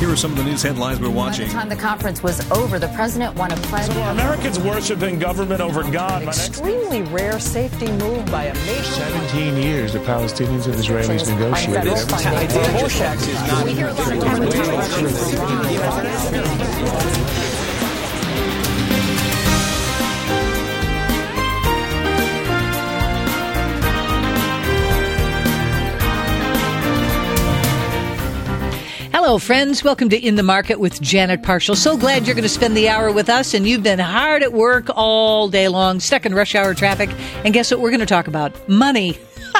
Here are some of the news headlines we're watching. By the time the conference was over, the president won a pledge. So are Americans worshiping government over God? Extremely rare safety move by a nation. 17 years the Palestinians and Israelis negotiated. We hear a lot of Hello, friends. Welcome to In the Market with Janet Parshall. So glad you're going to spend the hour with us, and you've been hard at work all day long, stuck in rush hour traffic. And guess what we're going to talk about? Money.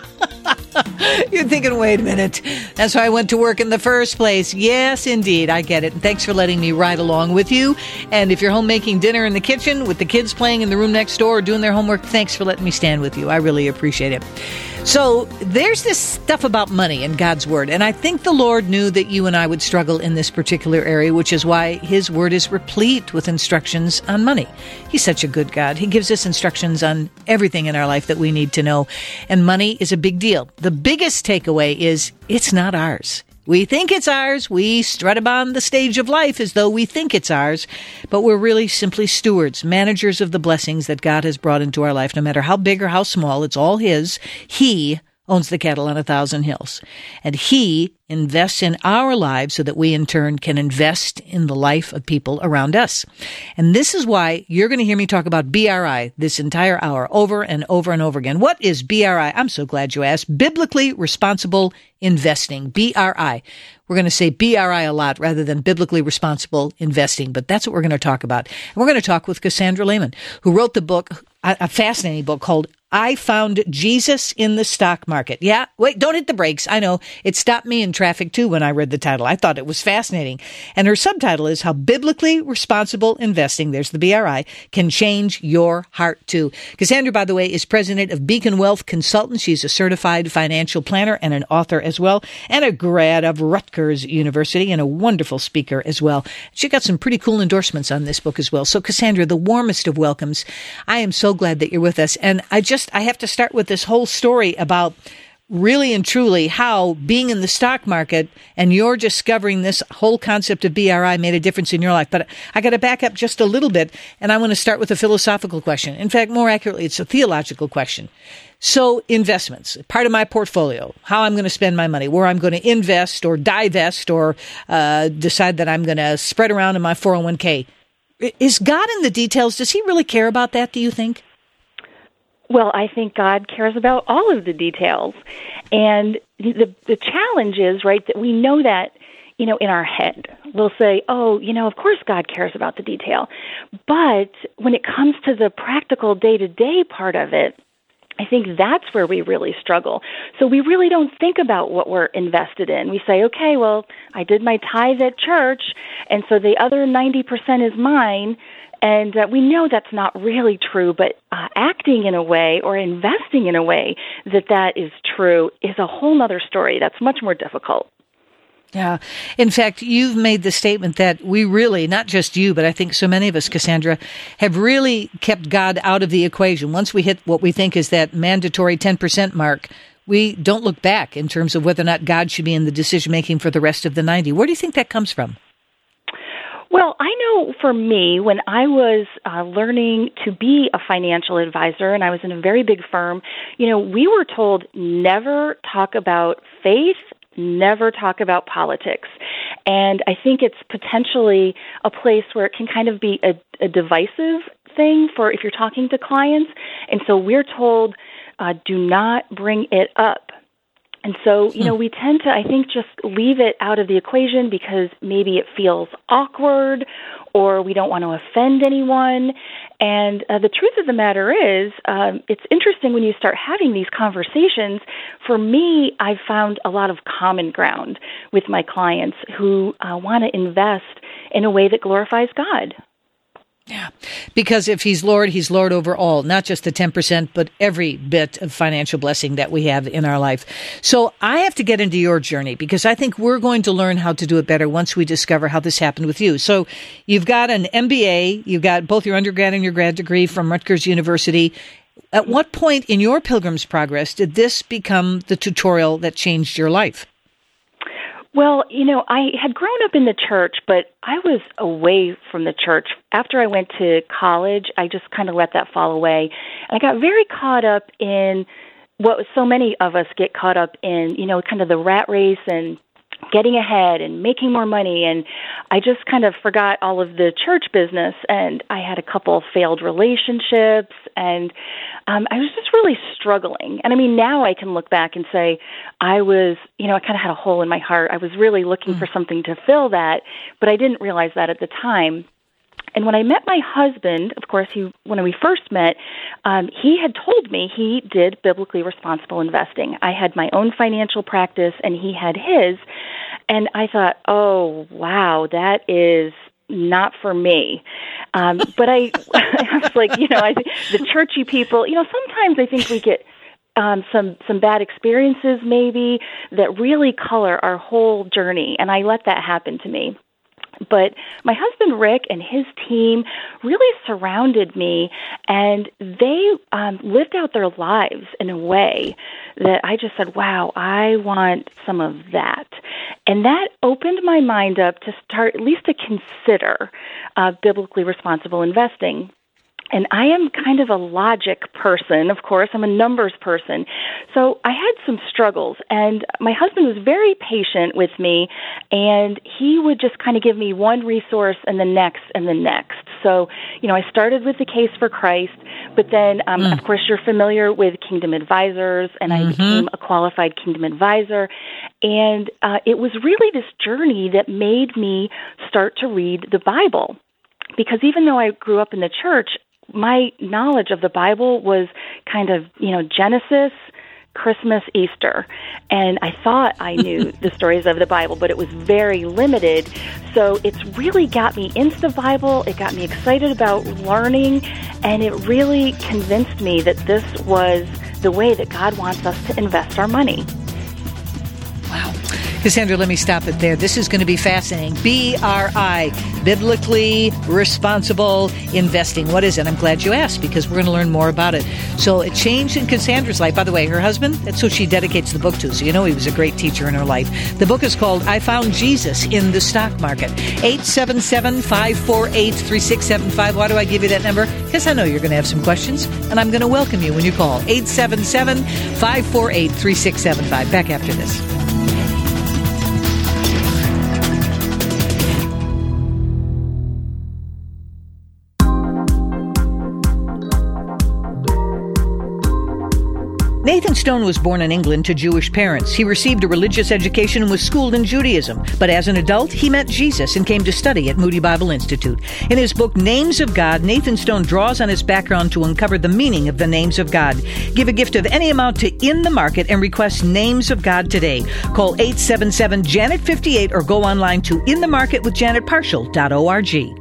You're thinking, wait a minute, that's why I went to work in the first place. Yes, indeed, I get it. And thanks for letting me ride along with you. And if you're home making dinner in the kitchen with the kids playing in the room next door or doing their homework, thanks for letting me stand with you. I really appreciate it. So there's this stuff about money in God's Word, and I think the Lord knew that you and I would struggle in this particular area, which is why His Word is replete with instructions on money. He's such a good God. He gives us instructions on everything in our life that we need to know, and money is a big deal. The biggest takeaway is it's not ours. We think it's ours. We strut upon the stage of life as though we think it's ours, but we're really simply stewards, managers of the blessings that God has brought into our life. No matter how big or how small, it's all His. He owns the cattle on 1,000 hills, and He invests in our lives so that we in turn can invest in the life of people around us. And this is why you're going to hear me talk about BRI this entire hour over and over and over again. What is BRI? I'm so glad you asked. Biblically Responsible Investing, BRI. We're going to say BRI a lot rather than biblically responsible investing, but that's what we're going to talk about. And we're going to talk with Cassandra Lehman, who wrote the book, a fascinating book called I Found Jesus in the Stock Market. Yeah, wait, don't hit the brakes. I know it stopped me in traffic too when I read the title. I thought it was fascinating. And her subtitle is How Biblically Responsible Investing, there's the BRI, Can Change Your Heart Too. Cassandra, by the way, is president of Beacon Wealth Consultants. She's a certified financial planner and an author as well, and a grad of Rutgers University and a wonderful speaker as well. She got some pretty cool endorsements on this book as well. So Cassandra, the warmest of welcomes. I am so glad that you're with us. And I have to start with this whole story about really and truly how being in the stock market and you're discovering this whole concept of BRI made a difference in your life. But I got to back up just a little bit, and I want to start with a philosophical question. In fact, more accurately, it's a theological question. So investments, part of my portfolio, how I'm going to spend my money, where I'm going to invest or divest or decide that I'm going to spread around in my 401k. Is God in the details? Does He really care about that, do you think? Well, I think God cares about all of the details. And the challenge is, right, that we know that, in our head. We'll say, of course God cares about the detail. But when it comes to the practical day-to-day part of it, I think that's where we really struggle. So we really don't think about what we're invested in. We say, okay, well, I did my tithe at church, and so the other 90% is mine. And we know that's not really true, but acting in a way or investing in a way that is true is a whole other story. That's much more difficult. Yeah. In fact, you've made the statement that we really, not just you, but I think so many of us, Cassandra, have really kept God out of the equation. Once we hit what we think is that mandatory 10% mark, we don't look back in terms of whether or not God should be in the decision-making for the rest of the 90. Where do you think that comes from? Well, I know for me, when I was learning to be a financial advisor and I was in a very big firm, we were told never talk about faith, never talk about politics. And I think it's potentially a place where it can kind of be a divisive thing for if you're talking to clients. And so we're told, do not bring it up. And so, we tend to, I think, just leave it out of the equation because maybe it feels awkward or we don't want to offend anyone. And the truth of the matter is, it's interesting when you start having these conversations. For me, I've found a lot of common ground with my clients who want to invest in a way that glorifies God. Yeah, because if He's Lord over all, not just the 10%, but every bit of financial blessing that we have in our life. So I have to get into your journey because I think we're going to learn how to do it better once we discover how this happened with you. So you've got an MBA, you've got both your undergrad and your grad degree from Rutgers University. At what point in your pilgrim's progress did this become the tutorial that changed your life? Well, I had grown up in the church, but I was away from the church. After I went to college, I just kind of let that fall away. And I got very caught up in what so many of us get caught up in, kind of the rat race and getting ahead and making more money. And I just kind of forgot all of the church business. And I had a couple of failed relationships, and I was just really struggling. And I mean, now I can look back and say I was, I kind of had a hole in my heart. I was really looking for something to fill that, but I didn't realize that at the time. And when I met my husband, of course, when we first met, he had told me he did biblically responsible investing. I had my own financial practice, and he had his. And I thought, oh, wow, that is not for me. But I was like, the churchy people, sometimes I think we get some bad experiences maybe that really color our whole journey. And I let that happen to me. But my husband, Rick, and his team really surrounded me, and they lived out their lives in a way that I just said, wow, I want some of that. And that opened my mind up to start, at least to consider biblically responsible investing. And I am kind of a logic person, of course. I'm a numbers person. So I had some struggles, and my husband was very patient with me, and he would just kind of give me one resource and the next and the next. So, I started with the Case for Christ, but then, of course, you're familiar with Kingdom Advisors, and I became a qualified Kingdom Advisor. And it was really this journey that made me start to read the Bible. Because even though I grew up in the church, my knowledge of the Bible was kind of, Genesis, Christmas, Easter. And I thought I knew the stories of the Bible, but it was very limited. So it's really got me into the Bible. It got me excited about learning. And it really convinced me that this was the way that God wants us to invest our money. Wow. Cassandra, let me stop it there. This is going to be fascinating. BRI, Biblically Responsible Investing. What is it? I'm glad you asked, because we're going to learn more about it. So it changed in Cassandra's life. By the way, her husband, that's who she dedicates the book to. So he was a great teacher in her life. The book is called I Found Jesus in the Stock Market. 877-548-3675. Why do I give you that number? Because I know you're going to have some questions, and I'm going to welcome you when you call. 877-548-3675. Back after this. Nathan Stone was born in England to Jewish parents. He received a religious education and was schooled in Judaism. But as an adult, he met Jesus and came to study at Moody Bible Institute. In his book, Names of God, Nathan Stone draws on his background to uncover the meaning of the names of God. Give a gift of any amount to In the Market and request Names of God today. Call 877-JANET-58 or go online to inthemarketwithjanetparshall.org.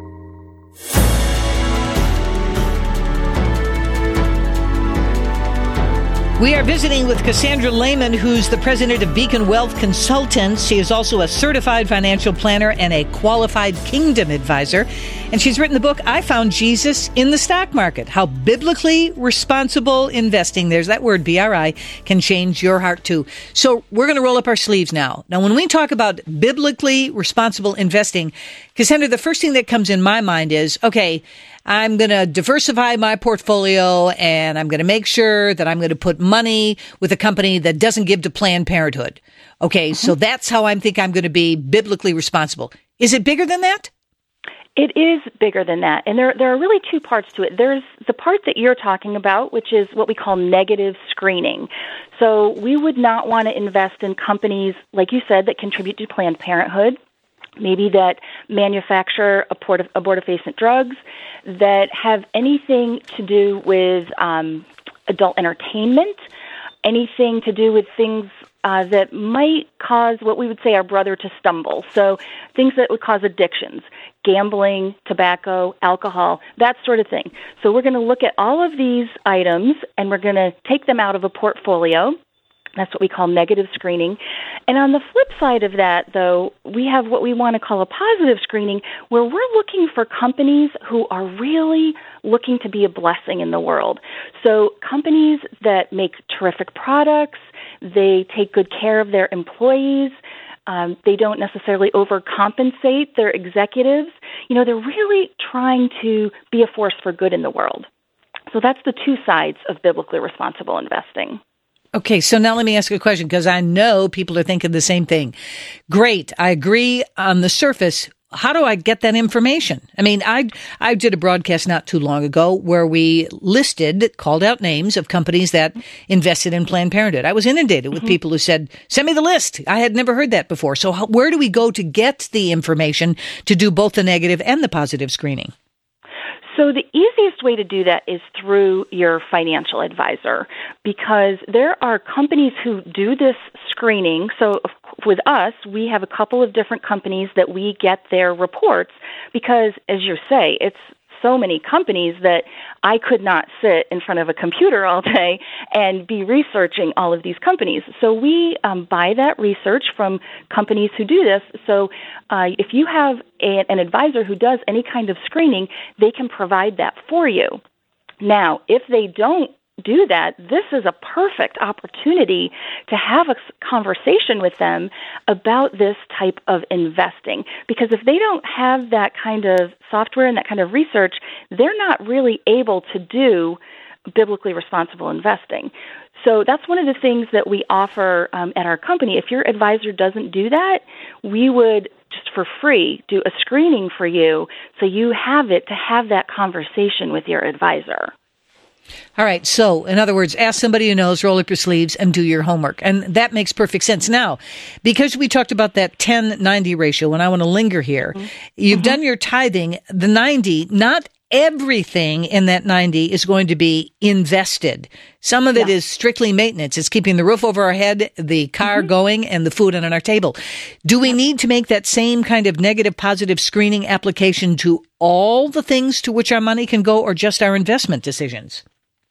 We are visiting with Cassandra Lehman, who's the president of Beacon Wealth Consultants. She is also a certified financial planner and a qualified Kingdom Advisor. And she's written the book, I Found Jesus in the Stock Market, How Biblically Responsible Investing, there's that word, BRI, can change your heart too. So we're going to roll up our sleeves now. Now, when we talk about biblically responsible investing, Cassandra, the first thing that comes in my mind is, okay, I'm going to diversify my portfolio, and I'm going to make sure that I'm going to put money with a company that doesn't give to Planned Parenthood. Okay, so that's how I'm going to be biblically responsible. Is it bigger than that? It is bigger than that. And there are really two parts to it. There's the part that you're talking about, which is what we call negative screening. So we would not want to invest in companies, like you said, that contribute to Planned Parenthood, maybe that manufacture abortifacient drugs, that have anything to do with adult entertainment, anything to do with things that might cause what we would say our brother to stumble. So things that would cause addictions, gambling, tobacco, alcohol, that sort of thing. So we're going to look at all of these items, and we're going to take them out of a portfolio. That's what we call negative screening. And on the flip side of that, though, we have what we want to call a positive screening, where we're looking for companies who are really looking to be a blessing in the world. So companies that make terrific products, they take good care of their employees, They don't necessarily overcompensate their executives. They're really trying to be a force for good in the world. So that's the two sides of biblically responsible investing. Okay, so now let me ask you a question, because I know people are thinking the same thing. Great, I agree on the surface. How do I get that information? I mean, I did a broadcast not too long ago where we called out names of companies that invested in Planned Parenthood. I was inundated with people who said, send me the list. I had never heard that before. So where do we go to get the information to do both the negative and the positive screening? So the easiest way to do that is through your financial advisor, because there are companies who do this screening. So with us, we have a couple of different companies that we get their reports because, as you say, it's so many companies that I could not sit in front of a computer all day and be researching all of these companies. So we buy that research from companies who do this. So if you have an advisor who does any kind of screening, they can provide that for you. Now, if they don't do that, this is a perfect opportunity to have a conversation with them about this type of investing. Because if they don't have that kind of software and that kind of research, they're not really able to do biblically responsible investing. So that's one of the things that we offer at our company. If your advisor doesn't do that, we would just for free do a screening for you so you have it to have that conversation with your advisor. All right. So, in other words, ask somebody who knows, roll up your sleeves, and do your homework. And that makes perfect sense. Now, because we talked about that 10-90 ratio, and I want to linger here, you've done your tithing, the 90, not everything in that 90 is going to be invested. Some of it is strictly maintenance. It's keeping the roof over our head, the car going, and the food on our table. Do we need to make that same kind of negative, positive screening application to all the things to which our money can go, or just our investment decisions?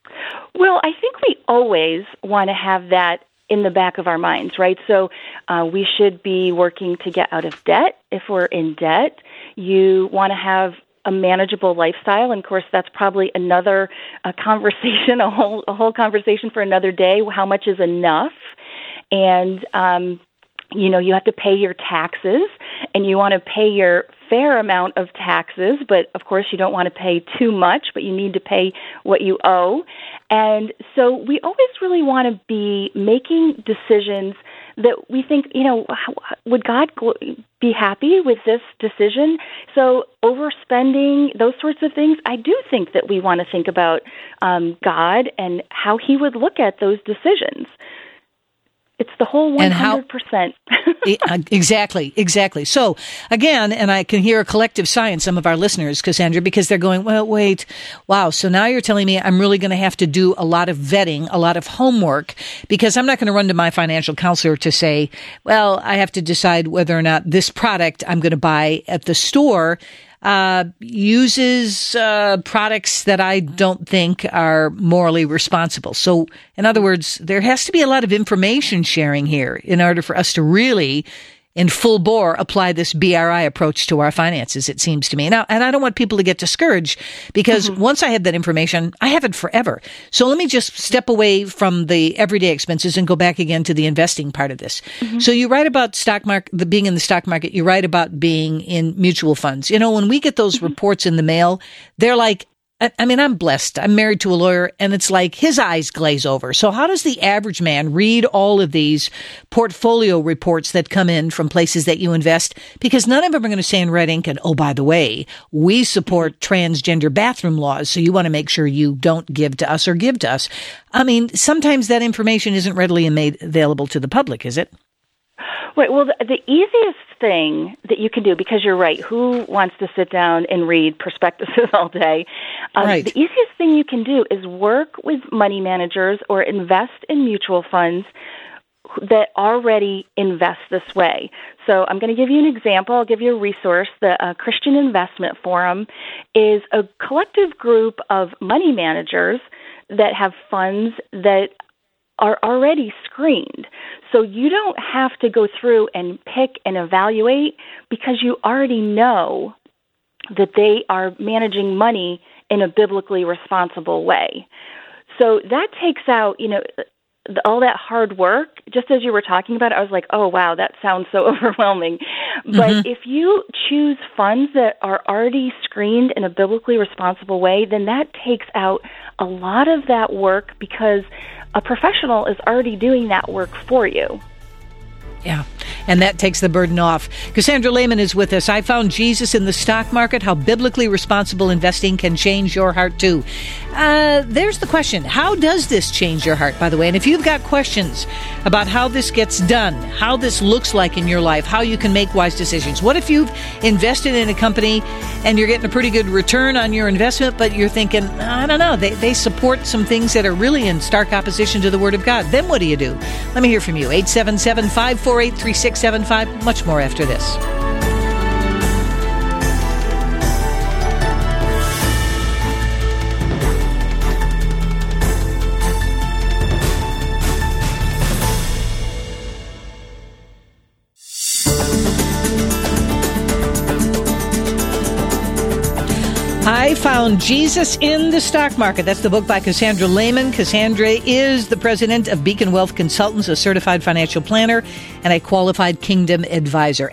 Well, I think we always want to have that in the back of our minds, right? So we should be working to get out of debt if we're in debt. You want to have a manageable lifestyle, and of course, that's probably another conversation, a whole conversation for another day. How much is enough? And you have to pay your taxes, and you want to pay your fair amount of taxes, but of course you don't want to pay too much, but you need to pay what you owe. And so we always really want to be making decisions that we think, would God be happy with this decision? So overspending, those sorts of things, I do think that we want to think about God and how he would look at those decisions. It's the whole 100%. Exactly. So, again, and I can hear a collective sigh in some of our listeners, Cassandra, because they're going, well, wait, wow, so now you're telling me I'm really going to have to do a lot of vetting, a lot of homework, because I'm not going to run to my financial counselor to say, well, I have to decide whether or not this product I'm going to buy at the store uses products that I don't think are morally responsible. So, in other words, there has to be a lot of information sharing here in order for us to really, in full bore, apply this BRI approach to our finances, it seems to me. Now, and I don't want people to get discouraged, because once I have that information, I have it forever. So let me just step away from the everyday expenses and go back again to the investing part of this. So you write about being in the stock market. You write about being in mutual funds. When we get those reports in the mail, they're like, I'm blessed. I'm married to a lawyer, and it's like his eyes glaze over. So how does the average man read all of these portfolio reports that come in from places that you invest? Because none of them are going to say in red ink, and, oh, by the way, we support transgender bathroom laws, so you want to make sure you don't give to us or give to us. Sometimes that information isn't readily made available to the public, is it? Right. Well, the easiest thing that you can do, because you're right, who wants to sit down and read prospectuses all day? Right. The easiest thing you can do is work with money managers or invest in mutual funds that already invest this way. So I'm going to give you an example. I'll give you a resource. The Christian Investment Forum is a collective group of money managers that have funds that are already screened. So you don't have to go through and pick and evaluate, because you already know that they are managing money in a biblically responsible way. So that takes out, all that hard work, just as you were talking about it, I was like, oh, wow, that sounds so overwhelming. But if you choose funds that are already screened in a biblically responsible way, then that takes out a lot of that work because a professional is already doing that work for you. Yeah, and that takes the burden off. Cassandra Lehman is with us. I found Jesus in the stock market, how biblically responsible investing can change your heart too. There's the question. How does this change your heart, by the way? And if you've got questions about how this gets done, how this looks like in your life, how you can make wise decisions. What if you've invested in a company and you're getting a pretty good return on your investment, but you're thinking, I don't know, they support some things that are really in stark opposition to the Word of God. Then what do you do? Let me hear from you. 877-548-3675. Much more after this. I Found Jesus in the Stock Market. That's the book by Cassandra Lehman. Cassandra is the president of Beacon Wealth Consultants, a certified financial planner, and a qualified kingdom advisor.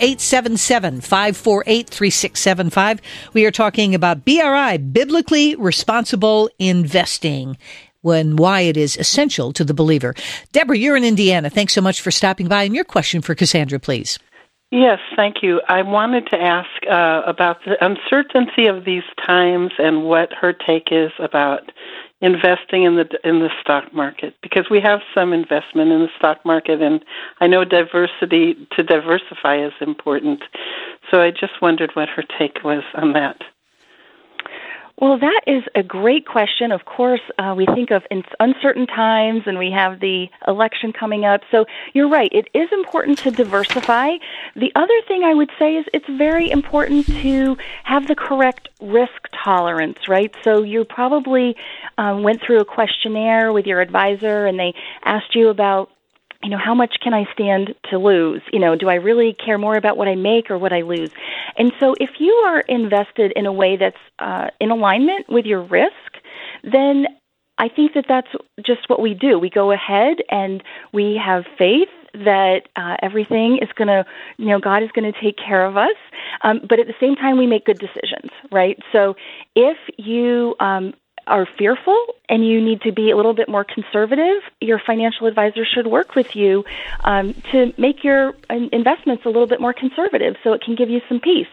877-548-3675. We are talking about BRI, Biblically Responsible Investing, why it is essential to the believer. Deborah, you're in Indiana. Thanks so much for stopping by. And your question for Cassandra, please. Yes, thank you. I wanted to ask about the uncertainty of these times and what her take is about investing in the stock market, because we have some investment in the stock market, and I know diversify is important. So I just wondered what her take was on that. Well, that is a great question. Of course, we think of uncertain times, and we have the election coming up. So you're right. It is important to diversify. The other thing I would say is it's very important to have the correct risk tolerance, right? So you probably went through a questionnaire with your advisor, and they asked you about, how much can I stand to lose? Do I really care more about what I make or what I lose? And so if you are invested in a way that's in alignment with your risk, then I think that's just what we do. We go ahead and we have faith that everything is going to, God is going to take care of us. But at the same time, we make good decisions, right? So if you are fearful and you need to be a little bit more conservative, your financial advisor should work with you to make your investments a little bit more conservative so it can give you some peace.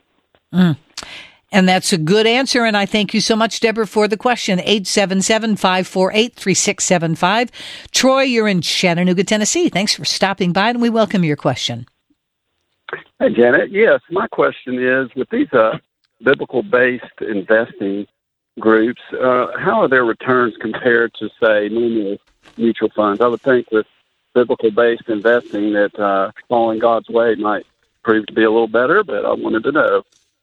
And that's a good answer, and I thank you so much, Deborah, for the question. 877-548-3675. Troy, you're in Chattanooga, Tennessee. Thanks for stopping by, and we welcome your question. Hey, Janet. Yes, my question is, with these biblical-based investing groups, how are their returns compared to, say, normal mutual funds? I would think with biblical-based investing that following God's way might prove to be a little better, but I wanted to know.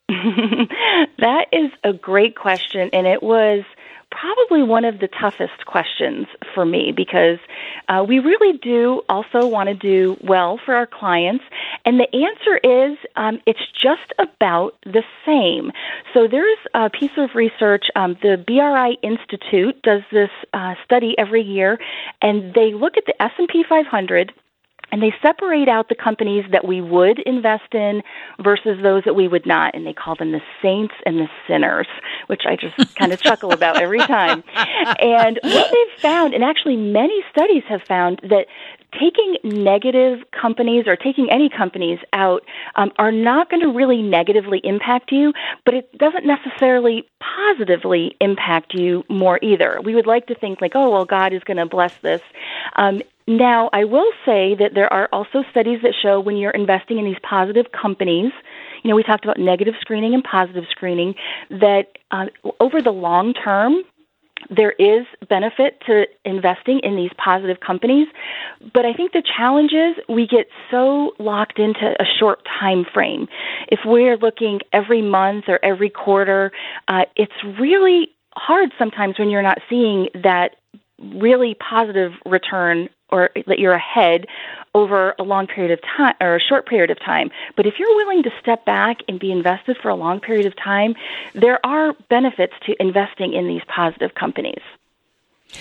That is a great question, and it was probably one of the toughest questions for me because we really do also want to do well for our clients. And the answer is it's just about the same. So there's a piece of research, the BRI Institute does this study every year, and they look at the S&P 500, and they separate out the companies that we would invest in versus those that we would not. And they call them the saints and the sinners, which I just kind of chuckle about every time. And what they've found, and actually many studies have found, that taking negative companies or taking any companies out are not going to really negatively impact you, but it doesn't necessarily positively impact you more either. We would like to think like, oh, well, God is going to bless this. Now, I will say that there are also studies that show when you're investing in these positive companies, we talked about negative screening and positive screening, that over the long term, there is benefit to investing in these positive companies, but I think the challenge is we get so locked into a short time frame. If we're looking every month or every quarter, it's really hard sometimes when you're not seeing that really positive return or that you're ahead over a long period of time or a short period of time. But if you're willing to step back and be invested for a long period of time, there are benefits to investing in these positive companies.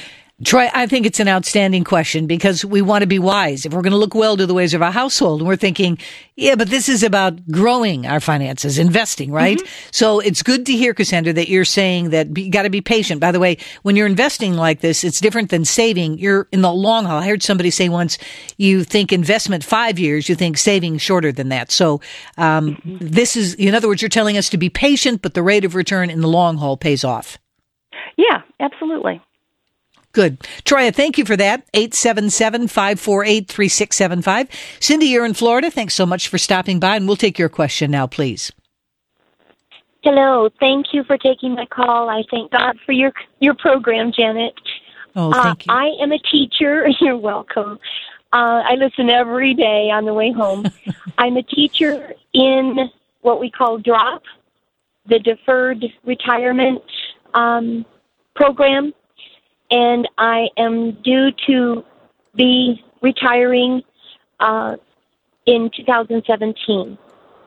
Troy, I think it's an outstanding question because we want to be wise. If we're going to look well to the ways of our household, and we're thinking, yeah, but this is about growing our finances, investing, right? Mm-hmm. So it's good to hear, Cassandra, that you're saying that you got to be patient. By the way, when you're investing like this, it's different than saving. You're in the long haul. I heard somebody say once, you think investment 5 years, you think saving shorter than that. So this is, in other words, you're telling us to be patient, but the rate of return in the long haul pays off. Yeah, absolutely. Good. Troy, thank you for that. 877-548-3675. Cindy, you're in Florida. Thanks so much for stopping by, and we'll take your question now, please. Hello. Thank you for taking my call. I thank God for your program, Janet. Oh, thank you. I am a teacher. You're welcome. I listen every day on the way home. I'm a teacher in what we call DROP, the Deferred Retirement Program. And I am due to be retiring in 2017.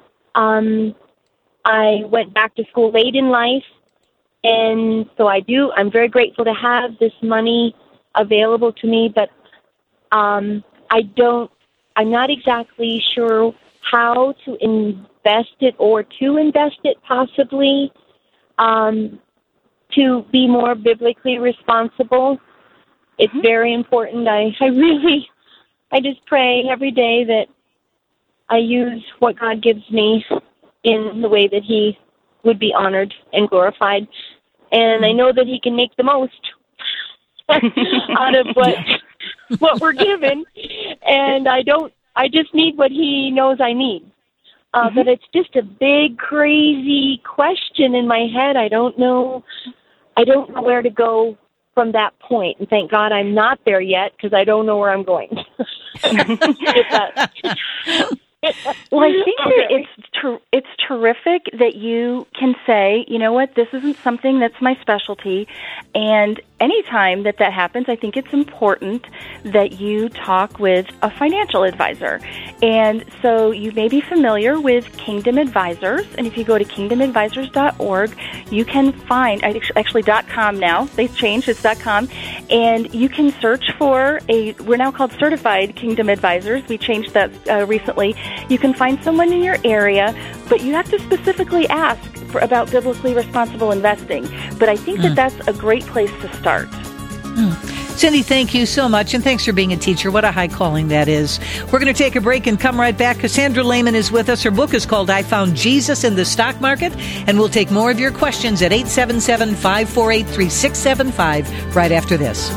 I went back to school late in life, and so I'm very grateful to have this money available to me, but I'm not exactly sure how to invest it or to invest it possibly. To be more biblically responsible. It's very important. I just pray every day that I use what God gives me in the way that He would be honored and glorified. And I know that He can make the most out of what we're given. And I just need what He knows I need. But it's just a big, crazy question in my head. I don't know where to go from that point. And thank God I'm not there yet because I don't know where I'm going. Well, I think that it's terrific that you can say, you know what, this isn't something that's my specialty. And anytime that happens, I think it's important that you talk with a financial advisor. And so you may be familiar with Kingdom Advisors. And if you go to kingdomadvisors.org, you can find, actually .com now, they've changed, it's .com, and you can search for we're now called Certified Kingdom Advisors. We changed that recently. You can find someone in your area, but you have to specifically ask about biblically responsible investing. But I think that's a great place to start. Cindy, thank you so much, and thanks for being a teacher. What a high calling that is. We're going to take a break and come right back. Cassandra Lehman is with us. Her book is called I Found Jesus in the Stock Market, and we'll take more of your questions at 877-548-3675 right after this.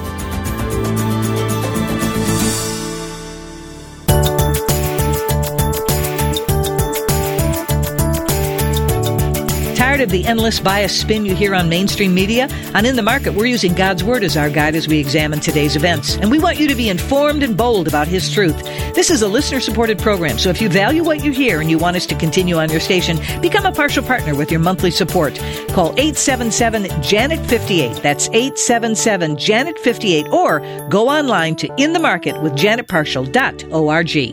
Tired of the endless bias spin you hear on mainstream media? On In the Market, we're using God's Word as our guide as we examine today's events. And we want you to be informed and bold about His truth. This is a listener-supported program, so if you value what you hear and you want us to continue on your station, become a partial partner with your monthly support. Call 877-JANET-58. That's 877-JANET-58. Or go online to inthemarketwithjanetparshall.org.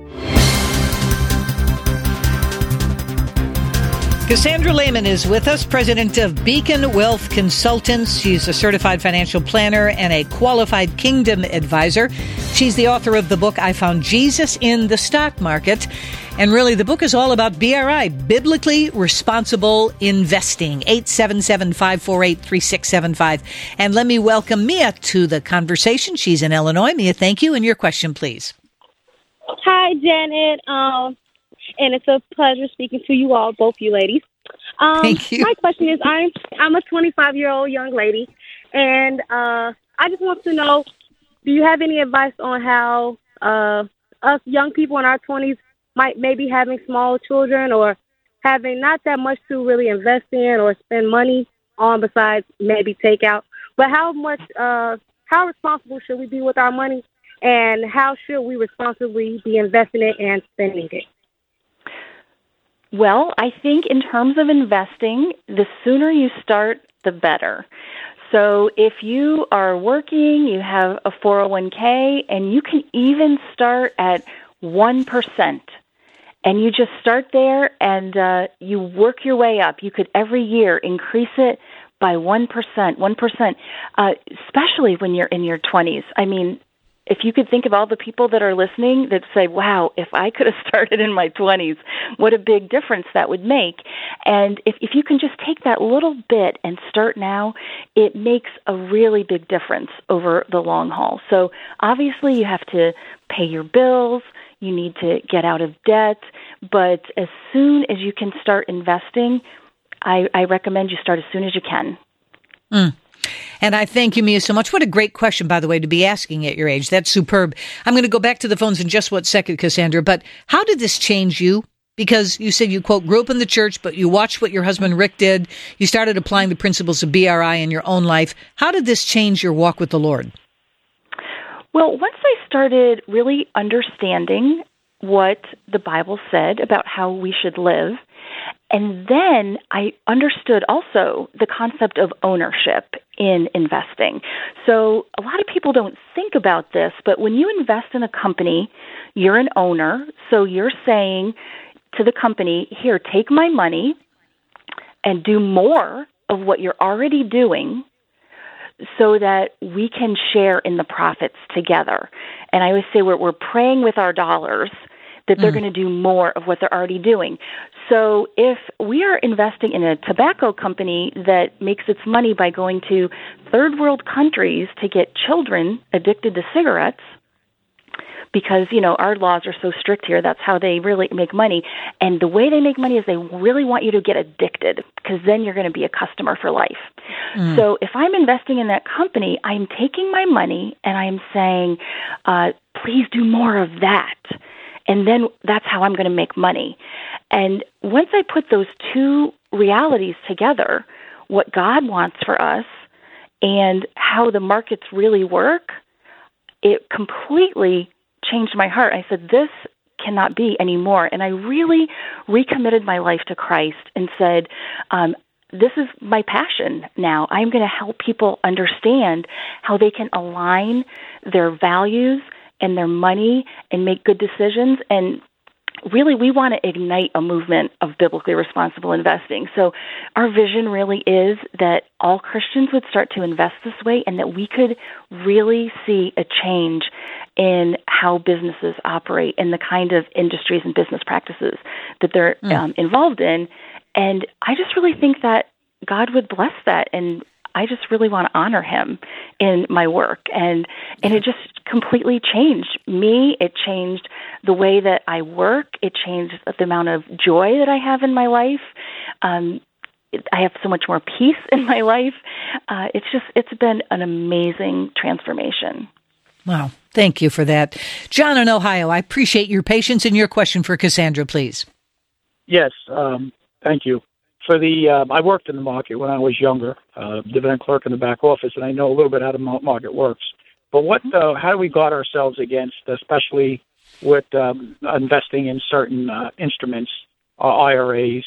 Cassandra Lehman is with us, president of Beacon Wealth Consultants. She's a certified financial planner and a qualified Kingdom advisor. She's the author of the book, I Found Jesus in the Stock Market. And really, the book is all about BRI, Biblically Responsible Investing, 877-548-3675. And let me welcome Mia to the conversation. She's in Illinois. Mia, thank you. And your question, please. Hi, Janet. And it's a pleasure speaking to you all, both you ladies. Thank you. My question is, I'm a 25-year-old young lady, and I just want to know, do you have any advice on how us young people in our 20s might maybe having small children or having not that much to really invest in or spend money on besides maybe takeout, but how responsible should we be with our money, and how should we responsibly be investing it and spending it? Well, I think in terms of investing, the sooner you start, the better. So if you are working, you have a 401k, and you can even start at 1%, and you just start there and you work your way up. You could every year increase it by 1%, especially when you're in your 20s. I mean, if you could think of all the people that are listening that say, wow, if I could have started in my 20s, what a big difference that would make. And if you can just take that little bit and start now, it makes a really big difference over the long haul. So obviously you have to pay your bills, you need to get out of debt, but as soon as you can start investing, I recommend you start as soon as you can. And I thank you, Mia, so much. What a great question, by the way, to be asking at your age. That's superb. I'm going to go back to the phones in just one second, Cassandra, but how did this change you? Because you said you, quote, grew up in the church, but you watched what your husband Rick did. You started applying the principles of BRI in your own life. How did this change your walk with the Lord? Well, once I started really understanding what the Bible said about how we should live, and then I understood also the concept of ownership in investing. So a lot of people don't think about this, but when you invest in a company, you're an owner. So you're saying to the company, here, take my money and do more of what you're already doing so that we can share in the profits together. And I always say we're praying with our dollars that they're going to do more of what they're already doing. So if we are investing in a tobacco company that makes its money by going to third world countries to get children addicted to cigarettes, because, you know, our laws are so strict here, that's how they really make money. And the way they make money is they really want you to get addicted, because then you're going to be a customer for life. So if I'm investing in that company, I'm taking my money and I'm saying, please do more of that. And then that's how I'm going to make money. And once I put those two realities together, what God wants for us and how the markets really work, it completely changed my heart. I said, this cannot be anymore. And I really recommitted my life to Christ and said, this is my passion now. I'm going to help people understand how they can align their values and their money and make good decisions. And really, we want to ignite a movement of biblically responsible investing. So our vision really is that all Christians would start to invest this way and that we could really see a change in how businesses operate and the kind of industries and business practices that they're involved in. And I just really think that God would bless that, and I just really want to honor him in my work. And it just completely changed me. It changed the way that I work. It changed the amount of joy that I have in my life. I have so much more peace in my life. It's been an amazing transformation. Wow. Thank you for that. John in Ohio, I appreciate your patience and your question for Cassandra, please. Yes. Thank you. I worked in the market when I was younger, dividend clerk in the back office, and I know a little bit how the market works. But how do we guard ourselves against, especially with investing in certain instruments, IRAs,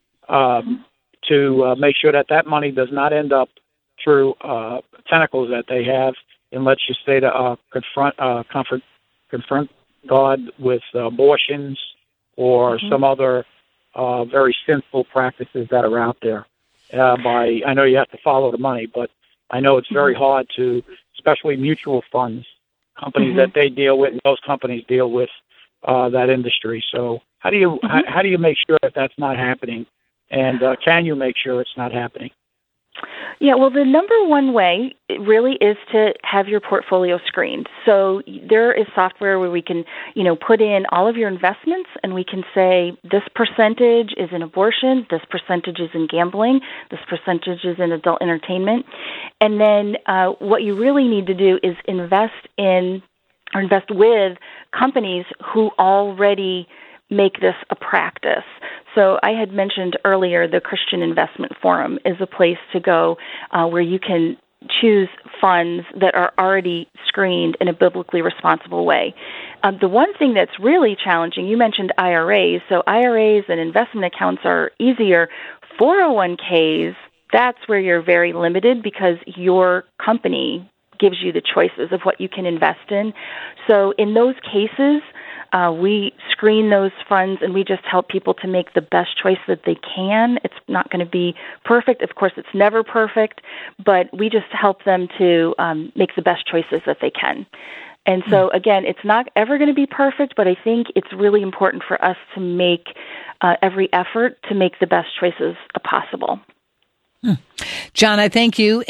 to make sure that money does not end up through tentacles that they have, and let's just say to confront God with abortions or some other very sinful practices that are out there. I know you have to follow the money, but I know it's very hard to, especially mutual funds, companies that they deal with, and those companies deal with that industry. So how do you make sure that that's not happening? And can you make sure it's not happening? Yeah, well, the number one way really is to have your portfolio screened. So there is software where we can, put in all of your investments, and we can say this percentage is in abortion, this percentage is in gambling, this percentage is in adult entertainment. And then what you really need to do is invest with companies who already make this a practice. So I had mentioned earlier the Christian Investment Forum is a place to go where you can choose funds that are already screened in a biblically responsible way. The one thing that's really challenging, you mentioned IRAs. So IRAs and investment accounts are easier. 401ks, that's where you're very limited because your company gives you the choices of what you can invest in. So in those cases, We screen those funds, and we just help people to make the best choice that they can. It's not going to be perfect. Of course, it's never perfect, but we just help them to make the best choices that they can. And so, again, it's not ever going to be perfect, but I think it's really important for us to make every effort to make the best choices possible. John, I thank you.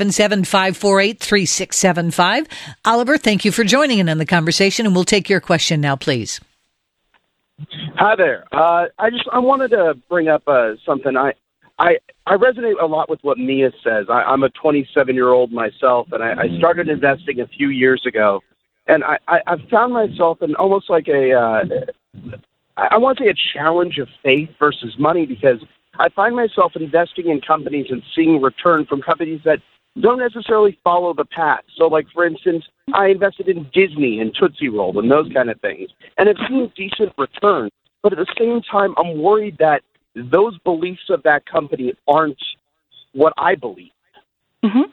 877-548-3675. Oliver, thank you for joining in on the conversation, and we'll take your question now, please. Hi there. I wanted to bring up something. I resonate a lot with what Mia says. I'm a 27-year-old myself, and I started investing a few years ago. And I've found myself in almost like I want to say a challenge of faith versus money, because I find myself investing in companies and seeing return from companies that don't necessarily follow the path. So, like, for instance, I invested in Disney and Tootsie Roll and those kind of things, and I've seen decent returns. But at the same time, I'm worried that those beliefs of that company aren't what I believe. Mm-hmm.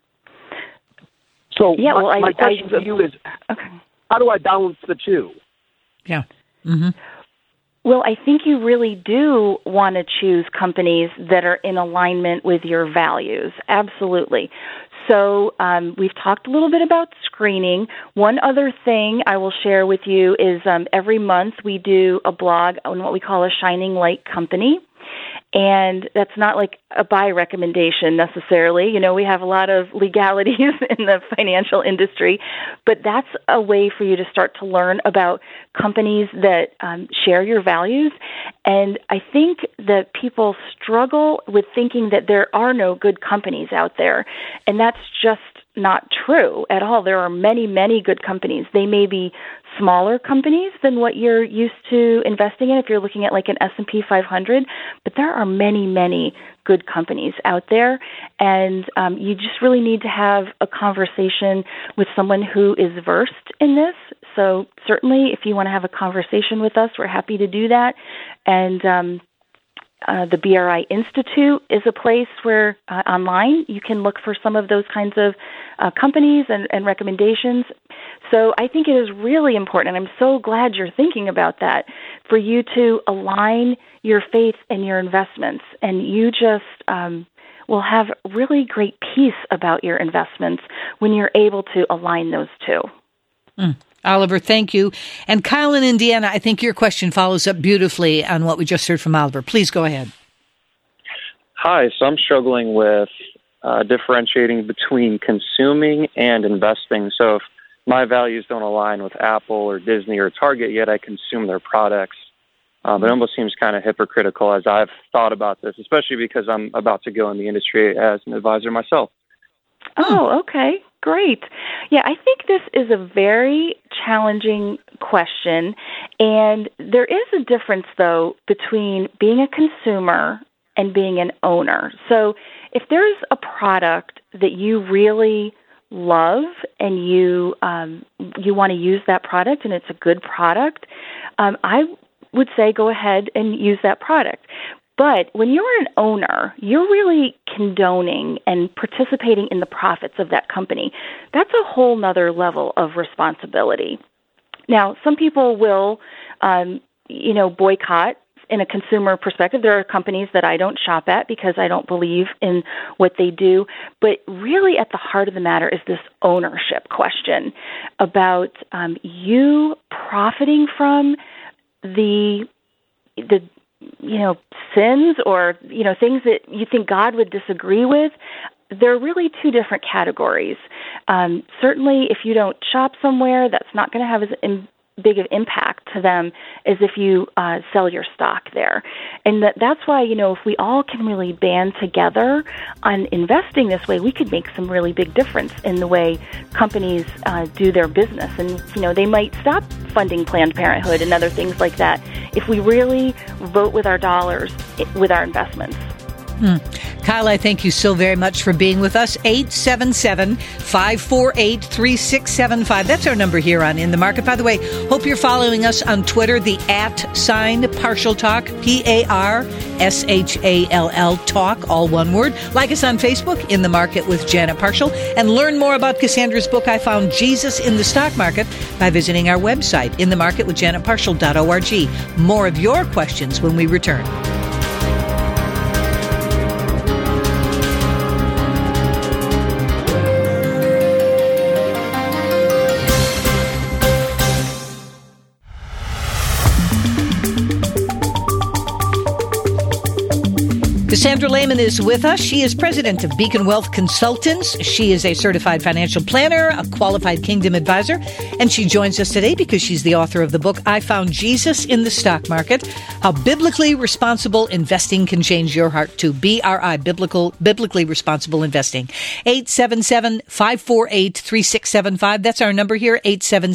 So my question to you is, how do I balance the two? Yeah. Mm-hmm. Well, I think you really do want to choose companies that are in alignment with your values. Absolutely. So we've talked a little bit about screening. One other thing I will share with you is every month we do a blog on what we call a Shining Light Company. And that's not like a buy recommendation necessarily. You know, we have a lot of legalities in the financial industry, but that's a way for you to start to learn about companies that share your values. And I think that people struggle with thinking that there are no good companies out there. And that's just not true at all. There are many, many good companies. They may be smaller companies than what you're used to investing in if you're looking at like an S&P 500, but there are many, many good companies out there, and you just really need to have a conversation with someone who is versed in this. So certainly if you want to have a conversation with us, we're happy to do that. And the BRI Institute is a place where online you can look for some of those kinds of companies and recommendations. So I think it is really important, and I'm so glad you're thinking about that, for you to align your faith and your investments. And you just will have really great peace about your investments when you're able to align those two. Oliver, thank you. And Kyle in Indiana, I think your question follows up beautifully on what we just heard from Oliver. Please go ahead. Hi, so I'm struggling with differentiating between consuming and investing. So if my values don't align with Apple or Disney or Target, yet I consume their products, it almost seems kind of hypocritical as I've thought about this, especially because I'm about to go in the industry as an advisor myself. Oh, okay. Great. Yeah, I think this is a very challenging question, and there is a difference, though, between being a consumer and being an owner. So if there's a product that you really love and you want to use that product and it's a good product, I would say go ahead and use that product. But when you're an owner, you're really condoning and participating in the profits of that company. That's a whole nother level of responsibility. Now, some people will, boycott in a consumer perspective. There are companies that I don't shop at because I don't believe in what they do. But really at the heart of the matter is this ownership question about you profiting from the sins or, things that you think God would disagree with. They're really two different categories. Certainly, if you don't shop somewhere, that's not going to have as big of impact to them as if you sell your stock there. And that's why, if we all can really band together on investing this way, we could make some really big difference in the way companies do their business. And, they might stop funding Planned Parenthood and other things like that if we really vote with our dollars with our investments. Kyle, I thank you so very much for being with us. 877-548-3675. That's our number here on In the Market. By the way, hope you're following us on Twitter, the @Partial Talk, PARSHALL Talk, all one word. Like us on Facebook, In the Market with Janet Partial, and learn more about Cassandra's book, I Found Jesus in the Stock Market, by visiting our website, inthemarketwithjanetpartial.org. More of your questions when we return. Cassandra Lehman is with us. She is president of Beacon Wealth Consultants. She is a certified financial planner, a qualified Kingdom advisor, and she joins us today because she's the author of the book, I Found Jesus in the Stock Market, How Biblically Responsible Investing Can Change Your Heart to BRI, Biblically Responsible Investing. 877-548-3675. That's our number here,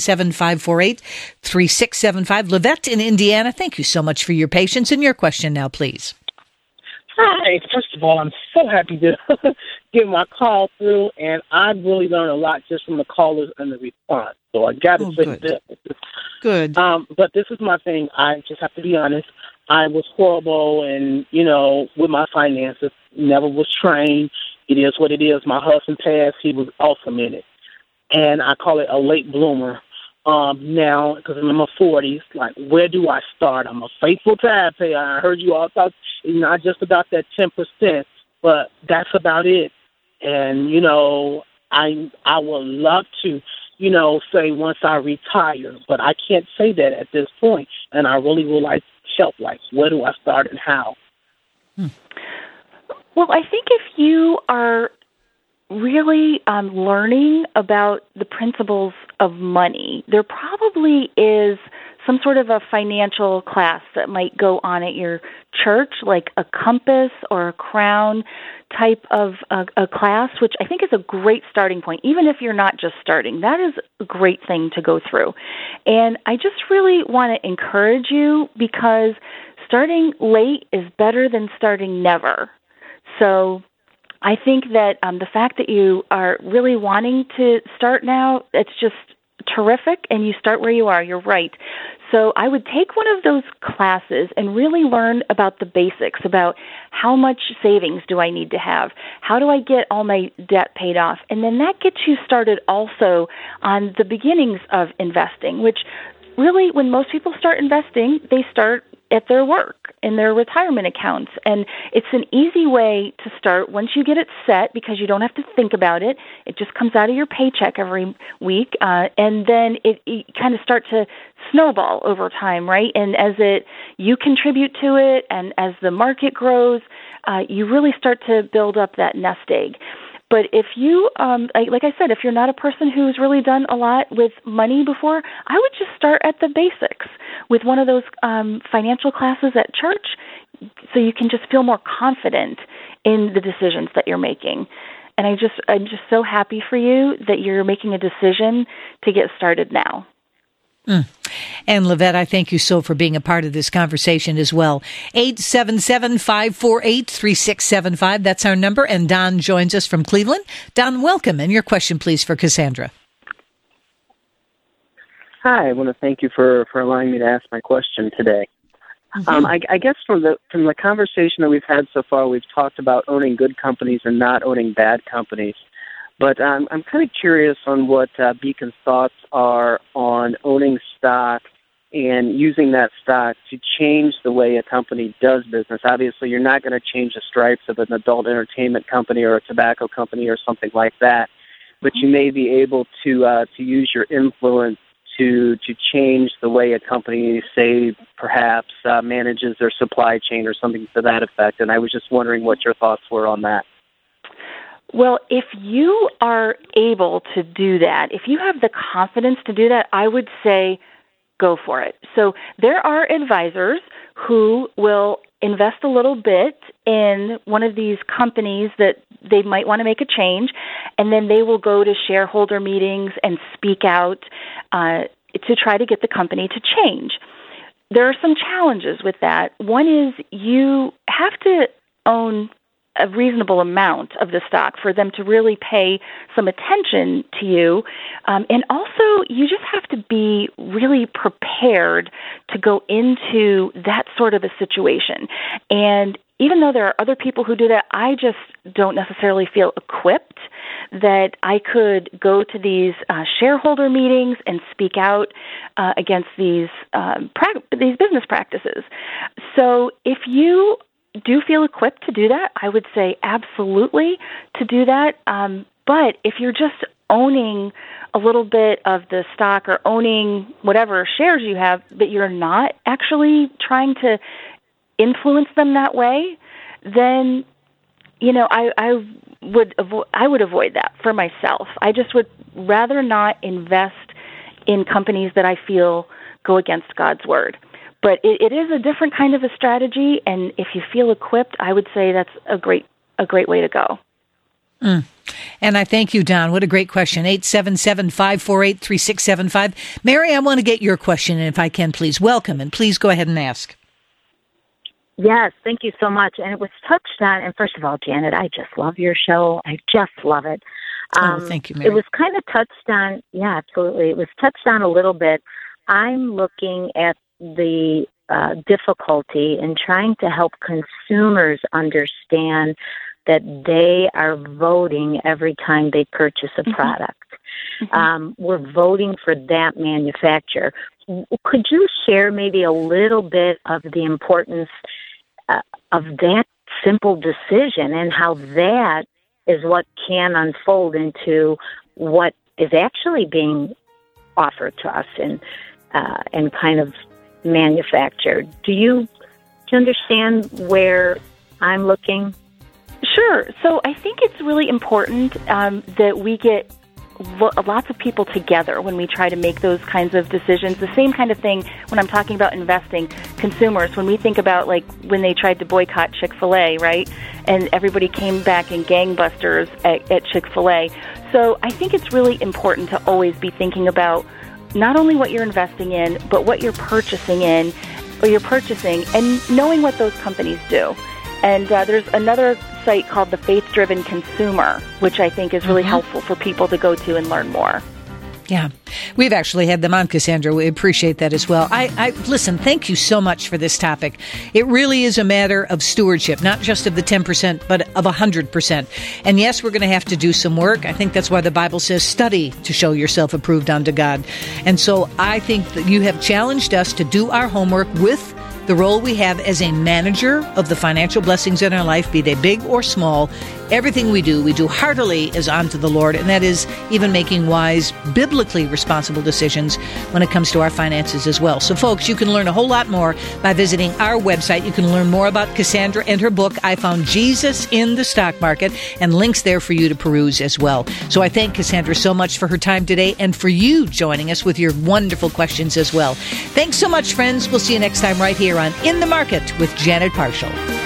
877-548-3675. Livette in Indiana, thank you so much for your patience. And your question now, please. Hi. First of all, I'm so happy to get my call through, and I really learned a lot just from the callers and the response. So I got to say that. Good. But this is my thing. I just have to be honest. I was horrible, and with my finances, never was trained. It is what it is. My husband passed. He was awesome in it, and I call it a late bloomer. Now, because I'm in my 40s, like, where do I start? I'm a faithful tithe payer. I heard you all talk, not just about that 10%, but that's about it. And, I would love to, say once I retire, but I can't say that at this point. And I really would like help. Like, where do I start and how? Well, I think if you are really learning about the principles of money, there probably is some sort of a financial class that might go on at your church, like a Compass or a Crown type of a class, which I think is a great starting point, even if you're not just starting. That is a great thing to go through. And I just really want to encourage you, because starting late is better than starting never. So I think that the fact that you are really wanting to start now, it's just terrific, and you start where you are. You're right. So I would take one of those classes and really learn about the basics, about how much savings do I need to have? How do I get all my debt paid off? And then that gets you started also on the beginnings of investing, which really, when most people start investing, they start at their work, in their retirement accounts. And it's an easy way to start once you get it set, because you don't have to think about it. It just comes out of your paycheck every week. And then it kind of starts to snowball over time, right? And as you contribute to it, and as the market grows, you really start to build up that nest egg. But if you, like I said, if you're not a person who's really done a lot with money before, I would just start at the basics with one of those financial classes at church, so you can just feel more confident in the decisions that you're making. And I'm just so happy for you that you're making a decision to get started now. And Livette, I thank you so for being a part of this conversation as well. 877-548-3675. That's our number. And Don joins us from Cleveland. Don, welcome. And your question, please, for Cassandra. Hi, I want to thank you for allowing me to ask my question today. Mm-hmm. I guess from the conversation that we've had so far, we've talked about owning good companies and not owning bad companies. But I'm kind of curious on what Beacon's thoughts are on owning stock and using that stock to change the way a company does business. Obviously, you're not going to change the stripes of an adult entertainment company or a tobacco company or something like that, but you may be able to use your influence to change the way a company, say, perhaps manages their supply chain or something to that effect. And I was just wondering what your thoughts were on that. Well, if you are able to do that, if you have the confidence to do that, I would say go for it. So there are advisors who will invest a little bit in one of these companies that they might want to make a change, and then they will go to shareholder meetings and speak out to try to get the company to change. There are some challenges with that. One is you have to own a reasonable amount of the stock for them to really pay some attention to you. And also, you just have to be really prepared to go into that sort of a situation. And even though there are other people who do that, I just don't necessarily feel equipped that I could go to these shareholder meetings and speak out against these business practices. So if you do feel equipped to do that, I would say absolutely to do that. But if you're just owning a little bit of the stock or owning whatever shares you have, but you're not actually trying to influence them that way, then, I would avoid that for myself. I just would rather not invest in companies that I feel go against God's word. But it is a different kind of a strategy, and if you feel equipped, I would say that's a great way to go. And I thank you, Don. What a great question. 877-548-3675. Mary, I want to get your question, if I can, please. Welcome, and please go ahead and ask. Yes, thank you so much. And it was touched on, and first of all, Janet, I just love your show. I just love it. Thank you, Mary. It was kind of touched on, yeah, absolutely. It was touched on a little bit. I'm looking at the difficulty in trying to help consumers understand that they are voting every time they purchase a product. We're voting for that manufacturer. Could you share maybe a little bit of the importance of that simple decision and how that is what can unfold into what is actually being offered to us and kind of manufactured? Do you understand where I'm looking? Sure. So I think it's really important that we get lots of people together when we try to make those kinds of decisions. The same kind of thing when I'm talking about investing, consumers, when we think about like when they tried to boycott Chick-fil-A, right? And everybody came back in gangbusters at Chick-fil-A. So I think it's really important to always be thinking about not only what you're investing in, but what you're purchasing and knowing what those companies do. And there's another site called The Faith-Driven Consumer, which I think is really helpful for people to go to and learn more. Yeah. We've actually had them on, Cassandra. We appreciate that as well. Listen, thank you so much for this topic. It really is a matter of stewardship, not just of the 10%, but of 100%. And yes, we're going to have to do some work. I think that's why the Bible says, study to show yourself approved unto God. And so I think that you have challenged us to do our homework with the role we have as a manager of the financial blessings in our life, be they big or small. Everything we do heartily as unto the Lord, and that is even making wise, biblically responsible decisions when it comes to our finances as well. So, folks, you can learn a whole lot more by visiting our website. You can learn more about Cassandra and her book, I Found Jesus in the Stock Market, and links there for you to peruse as well. So I thank Cassandra so much for her time today and for you joining us with your wonderful questions as well. Thanks so much, friends. We'll see you next time right here on In the Market with Janet Parshall.